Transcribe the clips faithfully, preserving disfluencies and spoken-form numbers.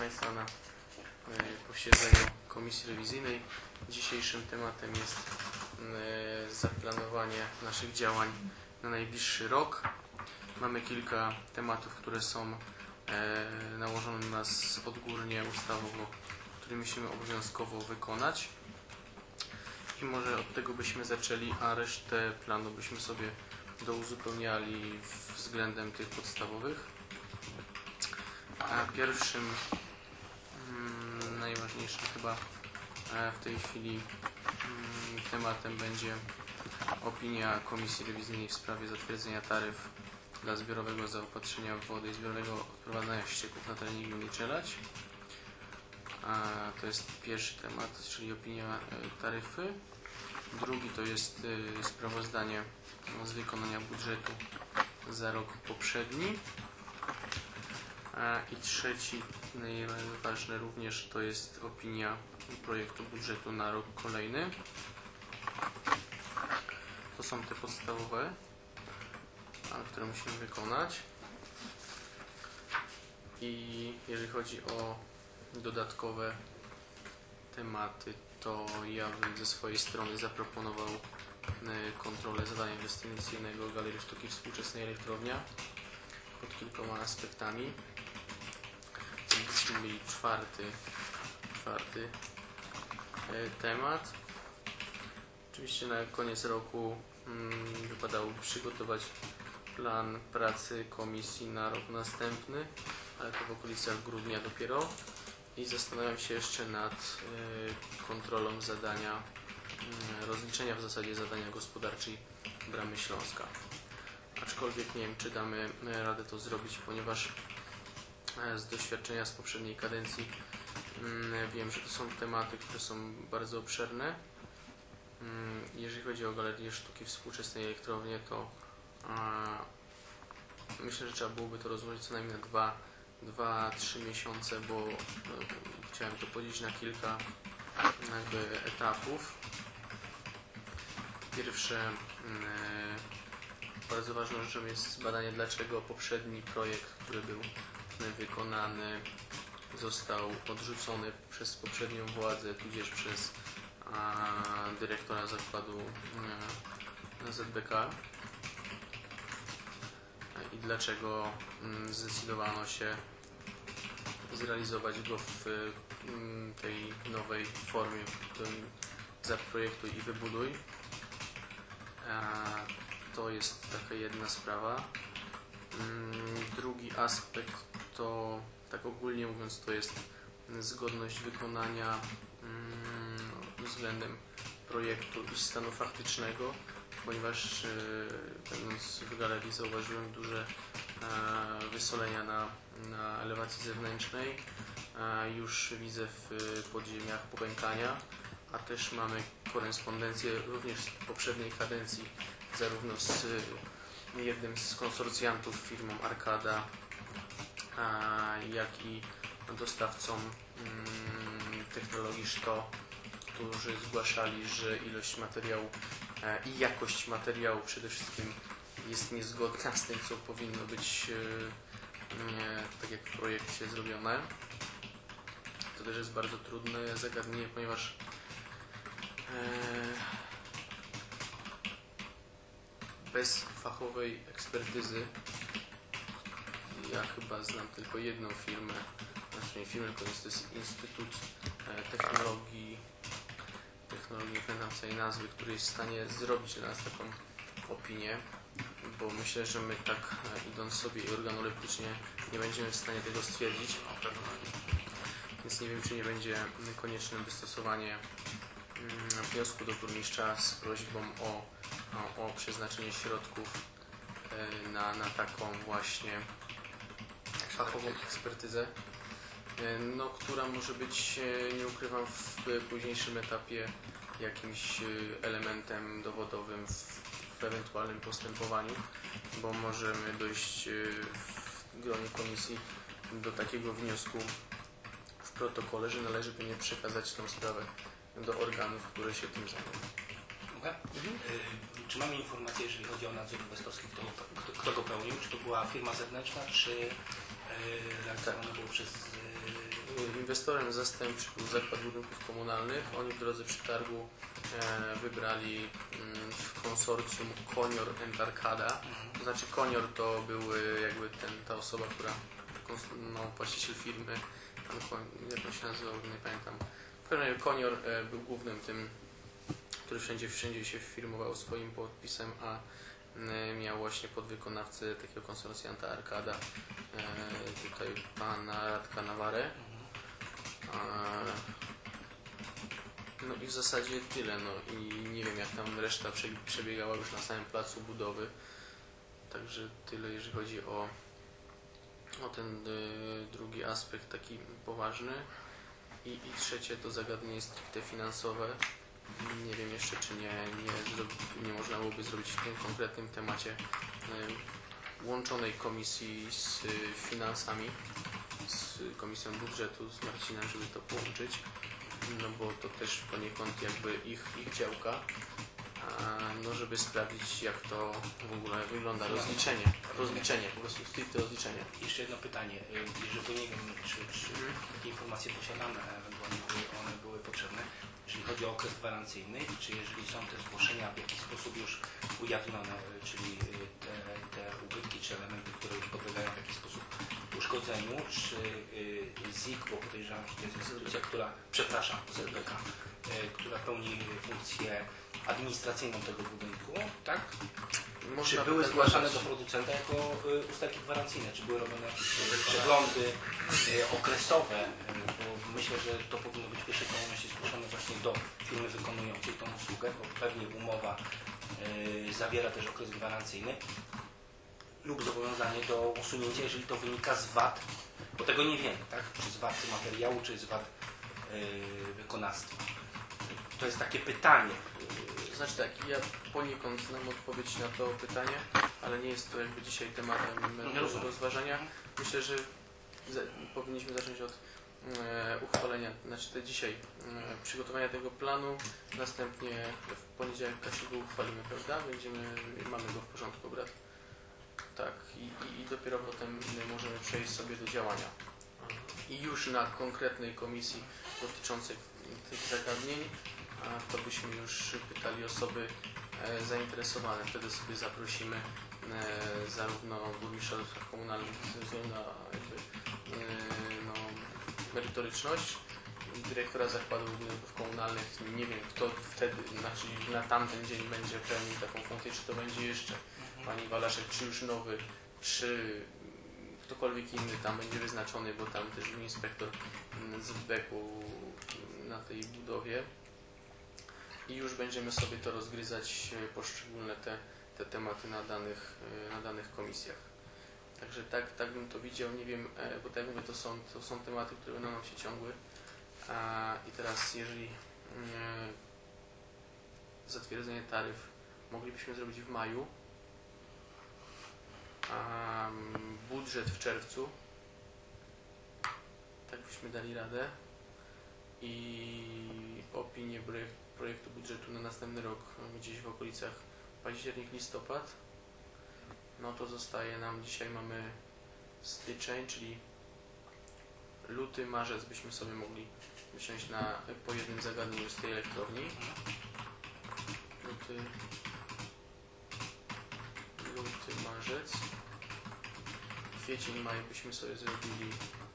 Państwa na posiedzeniu Komisji Rewizyjnej. Dzisiejszym tematem jest zaplanowanie naszych działań na najbliższy rok. Mamy kilka tematów, które są nałożone na nas odgórnie ustawowo, które musimy obowiązkowo wykonać. I może od tego byśmy zaczęli, a resztę planu byśmy sobie douzupełniali względem tych podstawowych. A pierwszym, hmm, najważniejszym chyba w tej chwili hmm, tematem będzie opinia Komisji Rewizyjnej w sprawie zatwierdzenia taryf dla zbiorowego zaopatrzenia w wodę i zbiorowego odprowadzania ścieków na terenie gminy Czelać. A to jest pierwszy temat, czyli opinia taryfy. Drugi to jest sprawozdanie z wykonania budżetu za rok poprzedni. I trzeci, najważniejszy również, to jest opinia projektu budżetu na rok kolejny. To są te podstawowe, które musimy wykonać. I jeżeli chodzi o dodatkowe tematy, to ja bym ze swojej strony zaproponował kontrolę zadania inwestycyjnego Galerii Sztuki Współczesnej Elektrownia pod kilkoma aspektami. Byśmy mieli czwarty, czwarty temat. Oczywiście na koniec roku hmm, wypadałoby przygotować plan pracy komisji na rok następny, ale to w okolicach grudnia dopiero. I zastanawiam się jeszcze nad y, kontrolą zadania, y, rozliczenia w zasadzie zadania gospodarczej Bramy Śląska. Aczkolwiek nie wiem, czy damy radę to zrobić, ponieważ y, z doświadczenia z poprzedniej kadencji y, wiem, że to są tematy, które są bardzo obszerne. Y, jeżeli chodzi o Galerię Sztuki Współczesnej Elektrowni, to y, myślę, że trzeba byłoby to rozłożyć co najmniej na dwa dwa trzy miesiące, bo no, chciałem to podzielić na kilka jakby etapów. Pierwsze, yy, bardzo ważną rzeczą jest badanie, dlaczego poprzedni projekt, który był wykonany, został odrzucony przez poprzednią władzę, tudzież przez a, dyrektora zakładu yy, Z B K. I dlaczego mm, zdecydowano się zrealizować go w mm, tej nowej formie, zaprojektuj i wybuduj. A, to jest taka jedna sprawa. Mm, drugi aspekt to, tak ogólnie mówiąc, to jest zgodność wykonania mm, względem projektu i stanu faktycznego, ponieważ będąc w galerii zauważyłem duże e, wysolenia na, na elewacji zewnętrznej. E, już widzę w podziemiach popękania, a też mamy korespondencję również z poprzedniej kadencji, zarówno z jednym z konsorcjantów, firmą Arkada, a, jak i dostawcą mm, technologii Szto, którzy zgłaszali, że ilość materiału i jakość materiału przede wszystkim jest niezgodna z tym, co powinno być nie, tak jak w projekcie zrobione. To też jest bardzo trudne zagadnienie, ponieważ e, bez fachowej ekspertyzy, ja chyba znam tylko jedną firmę, znaczy nie firmę, tylko to jest Instytut Technologii technologii, nie pamiętam całej nazwy, który jest w stanie zrobić dla nas taką opinię, bo myślę, że my tak idąc sobie i organoleptycznie nie będziemy w stanie tego stwierdzić, więc nie wiem, czy nie będzie konieczne wystosowanie wniosku do burmistrza z prośbą o, o, o przeznaczenie środków na, na taką właśnie fachową ekspertyzę, no, która może być, nie ukrywam, w późniejszym etapie jakimś elementem dowodowym w, w ewentualnym postępowaniu, bo możemy dojść w gronie komisji do takiego wniosku w protokole, że należy będzie przekazać tę sprawę do organów, które się tym zajmują. Mhm. Czy mamy informację, jeżeli chodzi o nadzór inwestorski, kto, kto, kto go pełnił? Czy to była firma zewnętrzna, czy Yy, realizowane było przez... Yy... Inwestorem zastępczym był Zakład Budynków Komunalnych. Oni w drodze przetargu e, wybrali mm, w konsorcjum Konior and Arcada. Mhm. To znaczy Konior to był e, jakby ten, ta osoba, która, no, właściciel firmy, tam, jak on się nazywał, nie pamiętam. W każdym razie Konior e, był głównym tym, który wszędzie, wszędzie się firmował swoim podpisem, a e, miał właśnie podwykonawcę takiego konsorcjanta Arcada, e, tutaj pana Radka Nawarę. No i w zasadzie tyle, no i nie wiem jak tam reszta przebiegała już na samym placu budowy. Także tyle jeżeli chodzi o, o ten y, drugi aspekt taki poważny. I, i trzecie to zagadnienie stricte finansowe. Nie wiem jeszcze czy nie, nie, nie można byłoby zrobić w tym konkretnym temacie y, łączonej komisji z y, finansami, z Komisją Budżetu, z Marcinem, żeby to połączyć, no bo to też poniekąd jakby ich, ich działka, a, no żeby sprawdzić jak to w ogóle wygląda, rozliczenie, rozliczenie, po prostu stricte rozliczenie. Jeszcze jedno pytanie, jeżeli nie wiem czy, czy Mhm. takie informacje posiadamy, ewentualnie były, one były potrzebne, jeżeli chodzi o okres gwarancyjny i czy jeżeli są te zgłoszenia w jakiś sposób już ujawnione, czyli te, te ubytki czy elementy, które już podlegają w jakiś sposób uszkodzeniu, czy Z I K, bo podejrzewam, że to jest instytucja, która, przepraszam, Z B K, która pełni funkcję administracyjną tego budynku, tak? Można czy były tak zgłaszane nazwać. do producenta jako y, usterki gwarancyjne? Czy były robione jakieś przeglądy y, okresowe? Y, bo myślę, że to powinno być w pierwszej kolejności zgłoszone właśnie do firmy wykonującej tą usługę, bo pewnie umowa y, zawiera też okres gwarancyjny lub zobowiązanie do usunięcia, jeżeli to wynika z wad, bo tego nie wiemy, tak? Czy z wad materiału, czy z wad y, wykonawstwa. To jest takie pytanie. To znaczy tak, ja poniekąd znam odpowiedź na to pytanie, ale nie jest to jakby dzisiaj tematem do rozważania. Myślę, że za, powinniśmy zacząć od e, uchwalenia, znaczy te dzisiaj e, przygotowania tego planu, następnie w poniedziałek Kasiu go uchwalimy, prawda? Będziemy, mamy go w porządku obrad. Tak, i, i, i dopiero potem możemy przejść sobie do działania. I już na konkretnej komisji dotyczącej tych zagadnień, a to byśmy już pytali osoby e, zainteresowane. Wtedy sobie zaprosimy e, zarówno burmistrza do spraw komunalnych ze względu na jakby, e, no, merytoryczność, dyrektora zakładu budynków komunalnych. Nie wiem kto wtedy, znaczy na tamten dzień będzie pełnił taką funkcję, czy to będzie jeszcze pani Walaszek, czy już nowy, czy ktokolwiek inny tam będzie wyznaczony, bo tam też był inspektor z B K u na tej budowie. I już będziemy sobie to rozgryzać, poszczególne te, te tematy na danych, na danych komisjach. Także tak, tak bym to widział, nie wiem, bo tak jak mówię, to są, to są tematy, które będą nam się ciągły. A, I teraz jeżeli e, zatwierdzenie taryf moglibyśmy zrobić w maju, a budżet w czerwcu, tak byśmy dali radę i opinię projekt, projektu budżetu na następny rok gdzieś w okolicach październik, listopad, no to zostaje nam, dzisiaj mamy styczeń, czyli luty, marzec byśmy sobie mogli wziąć na, po jednym zagadnieniu z tej elektrowni. Luty, luty, marzec. Kwiecień, maj byśmy sobie zrobili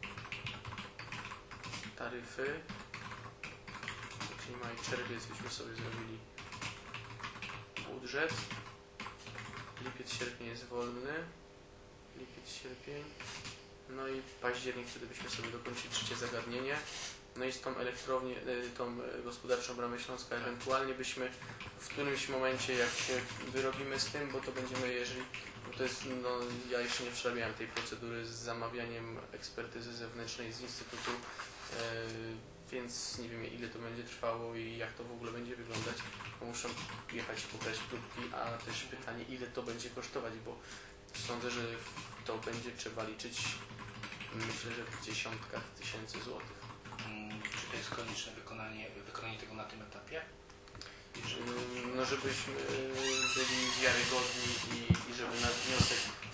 taryfy. Kwiecień, maj, czerwiec byśmy sobie zrobili budżet. Lipiec, sierpień jest wolny. Lipiec, sierpień. No i październik, wtedy byśmy sobie dokończyli trzecie zagadnienie. No i z tą elektrownię, tą gospodarczą Bramę Śląska ewentualnie byśmy w którymś momencie, jak się wyrobimy z tym, bo to będziemy, jeżeli, bo to jest, no ja jeszcze nie przerabiałem tej procedury z zamawianiem ekspertyzy zewnętrznej z Instytutu, yy, więc nie wiem ile to będzie trwało i jak to w ogóle będzie wyglądać, bo muszę jechać i pobrać próbki, a też pytanie ile to będzie kosztować, bo sądzę, że to będzie trzeba liczyć, myślę, że w dziesiątkach tysięcy złotych. Czy to jest konieczne wykonanie, wykonanie tego na tym etapie? No żebyśmy byli wiarygodni i, i żeby nasz wniosek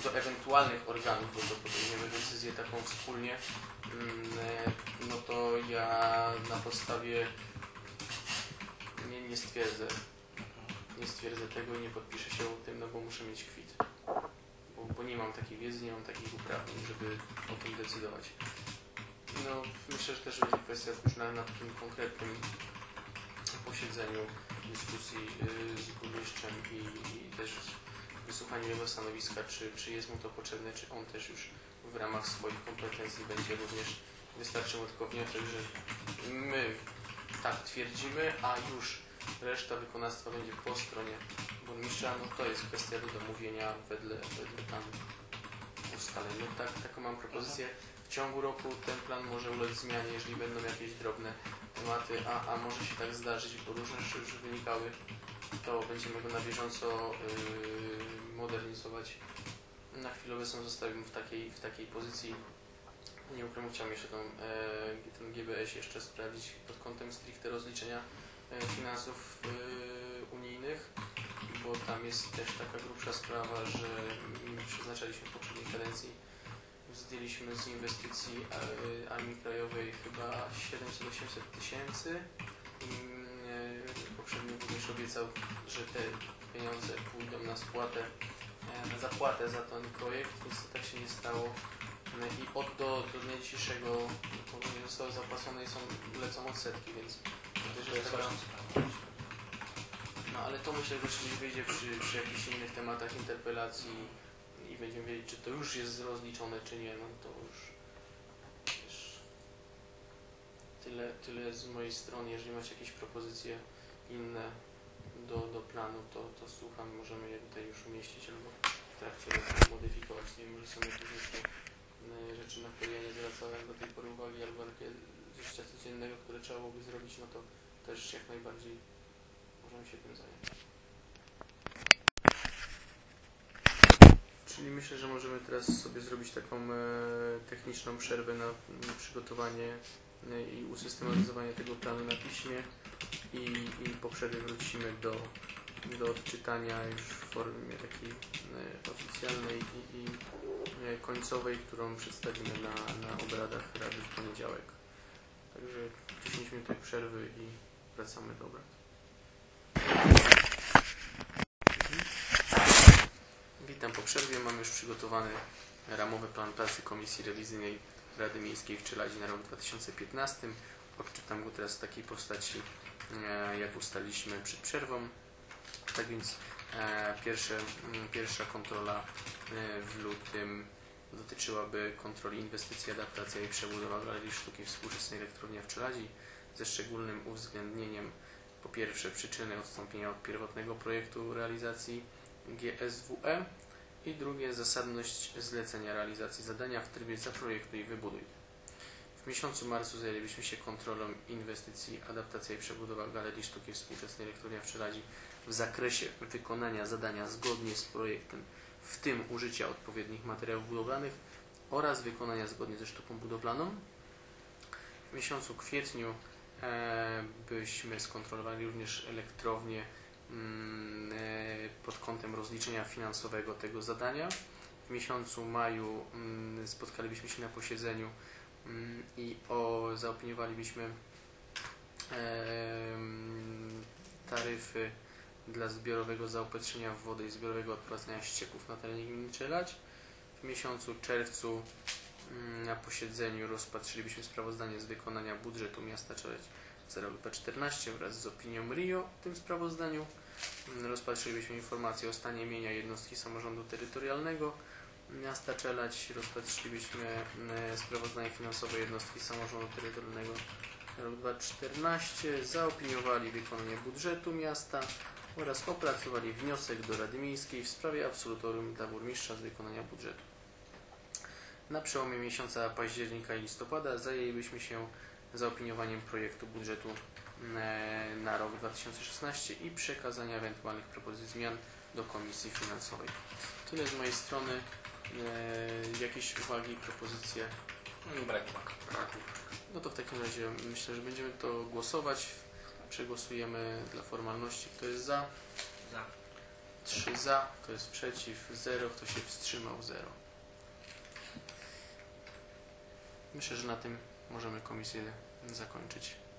do ewentualnych organów, bo to podejmiemy decyzję taką wspólnie, no to ja na podstawie nie, nie stwierdzę, nie stwierdzę tego i nie podpiszę się o tym, no bo muszę mieć kwit. Bo, bo nie mam takiej wiedzy, nie mam takich uprawnień, żeby o tym decydować. No, myślę, że też będzie kwestia już na, na takim konkretnym posiedzeniu dyskusji yy, z burmistrzem i, i też wysłuchaniu jego stanowiska, czy, czy jest mu to potrzebne, czy on też już w ramach swoich kompetencji będzie również wystarczyło tylko wniosek, że my tak twierdzimy, a już reszta wykonawstwa będzie po stronie burmistrza. No to jest kwestia do domówienia wedle, wedle tam ustaleń. No tak, taką mam propozycję. W ciągu roku ten plan może ulec zmianie, jeżeli będą jakieś drobne tematy, a, a może się tak zdarzyć, bo różne rzeczy już wynikały, to będziemy go na bieżąco yy, modernizować. Na chwilę obecną zostawimy w takiej, w takiej pozycji. Nie ukrywam, chciałem jeszcze tą, e, ten G B S jeszcze sprawdzić pod kątem stricte rozliczenia e, finansów e, unijnych, bo tam jest też taka grubsza sprawa, że mm, przeznaczaliśmy w poprzedniej kadencji, zdjęliśmy z inwestycji e, Armii Krajowej chyba siedemset osiemset tysięcy. Poprzednio burmistrz obiecał, że te pieniądze pójdą na spłatę, e, na zapłatę za ten projekt, więc to tak się nie stało. I od do, do dnia dzisiejszego nie zostało zapłacone i są, lecą odsetki, więc to jest ważne. No ale to myślę, że jeśli wyjdzie przy, przy jakichś innych tematach interpelacji i będziemy wiedzieć, czy to już jest rozliczone, czy nie, no to już wiesz, tyle, tyle z mojej strony. Jeżeli macie jakieś propozycje inne do, do planu, to, to słucham, możemy je tutaj już umieścić albo w trakcie roku modyfikować. Nie wiem, że są jakieś jeszcze rzeczy, na które ja nie zwracałem do tej pory uwagi, albo takie życia codziennego, które trzeba byłoby zrobić, no to też jak najbardziej możemy się tym zająć. Czyli myślę, że możemy teraz sobie zrobić taką e, techniczną przerwę na, na przygotowanie e, i usystematyzowanie tego planu na piśmie i, i po przerwie wrócimy do, do odczytania już w formie takiej e, oficjalnej i, i e, końcowej, którą przedstawimy na, na obradach Rady w poniedziałek. Także dziesięć minut przerwy i wracamy do obrad. Witam po przerwie. Mam już przygotowany ramowy plan pracy Komisji Rewizyjnej Rady Miejskiej w Czeladzi na rok dwa tysiące piętnasty. Odczytam go teraz w takiej postaci, jak ustaliliśmy przed przerwą. Tak więc pierwsze, pierwsza kontrola w lutym dotyczyłaby kontroli inwestycji, adaptacja i przebudowa Galerii Sztuki Współczesnej Elektrownia w Czeladzi, ze szczególnym uwzględnieniem po pierwsze przyczyny odstąpienia od pierwotnego projektu realizacji G S W E i drugie zasadność zlecenia realizacji zadania w trybie zaprojektuj i wybuduj. W miesiącu marcu zajęlibyśmy się kontrolą inwestycji adaptacja i przebudowa Galerii Sztuki Współczesnej Elektrownia w Czeladzi w zakresie wykonania zadania zgodnie z projektem, w tym użycia odpowiednich materiałów budowlanych oraz wykonania zgodnie ze sztuką budowlaną. W miesiącu kwietniu e, byśmy skontrolowali również elektrownię mm, e, pod kątem rozliczenia finansowego tego zadania. W miesiącu maju mm, spotkalibyśmy się na posiedzeniu mm, i o, zaopiniowalibyśmy e, taryfy dla zbiorowego zaopatrzenia w wodę i zbiorowego odprowadzania ścieków na terenie gminy Czeladź. W miesiącu czerwcu na posiedzeniu rozpatrzylibyśmy sprawozdanie z wykonania budżetu miasta Czeladź za rok dwa tysiące czternasty wraz z opinią R I O w tym sprawozdaniu. Rozpatrzylibyśmy informację o stanie mienia jednostki samorządu terytorialnego miasta Czeladź. Rozpatrzylibyśmy sprawozdanie finansowe jednostki samorządu terytorialnego za rok dwa tysiące czternasty. Zaopiniowali wykonanie budżetu miasta oraz opracowali wniosek do Rady Miejskiej w sprawie absolutorium dla burmistrza z wykonania budżetu. Na przełomie miesiąca października i listopada zajęlibyśmy się zaopiniowaniem projektu budżetu na rok dwa tysiące szesnasty i przekazania ewentualnych propozycji zmian do Komisji Finansowej. Tyle z mojej strony. E, jakieś uwagi, propozycje? Brak braku. No to w takim razie myślę, że będziemy to głosować. Przegłosujemy dla formalności. Kto jest za? Za. trzy za, kto jest przeciw, zero, kto się wstrzymał, zero. Myślę, że na tym możemy komisję zakończyć.